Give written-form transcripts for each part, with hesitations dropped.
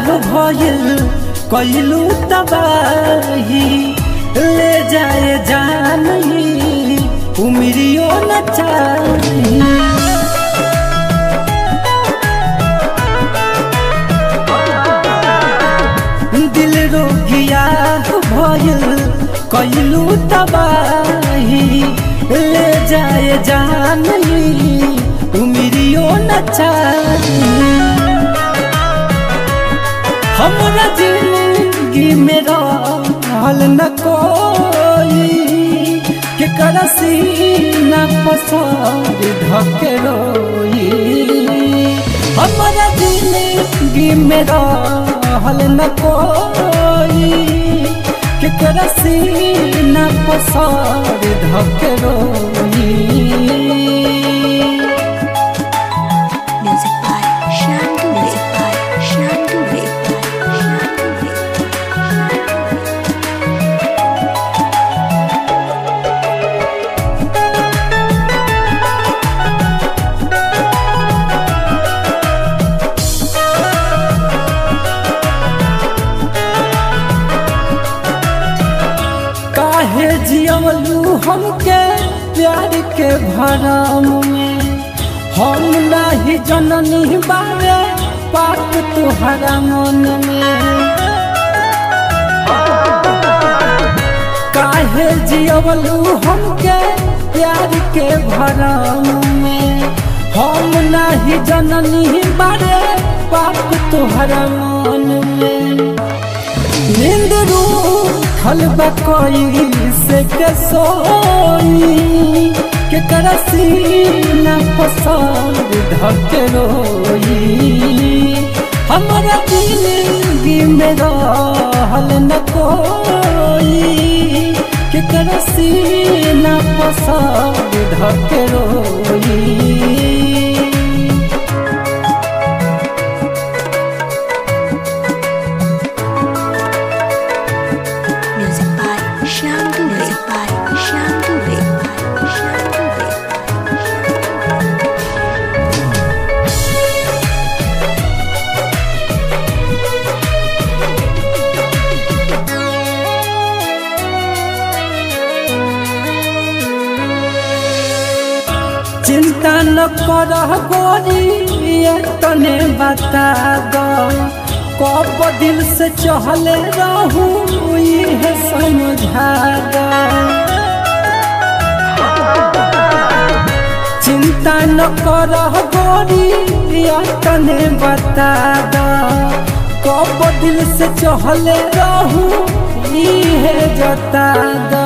भइल कइलू तबाही ले जाए जानी उमरियो न चाही दिल रोगिया भइल कइलू तबाही ले जाए जानी उमरियो न चाही हमरा जिंदगी में रहल न कोई के करसी न पसार ढके रोई हमरा जिंदगी में रहल न कोई के करसी न पसार ढके रोई काहे जियलू हमके प्यार के भरम में हम नहीं जननी बारे पाप तुहरा मन में काहे जियलू हमके प्यार के भरम में हम नहीं जननी बारे पाप तुहरा मन में नींद हलवा कोई से के सोई के करसी न पसार ढके रोई हमरा जिंदगी में रहल न कोई के करसी न पसार ढके रोई चिंता न करह गोरी तने बता दो कब दिल से चहले रहूं ये समझा दो चिंता न करह गोरी तने बता दो कब दिल से चहले रहूं ये जता दो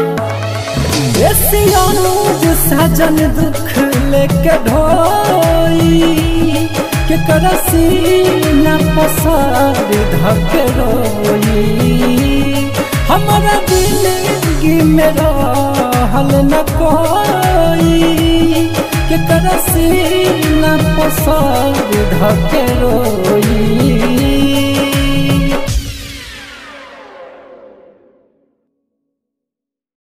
अनुज सजन दुख लेके ढोई के करसी न पसार ढके रोई हमरा जिंदगी में रहल न कोई के करसी न पसार ढके रोई।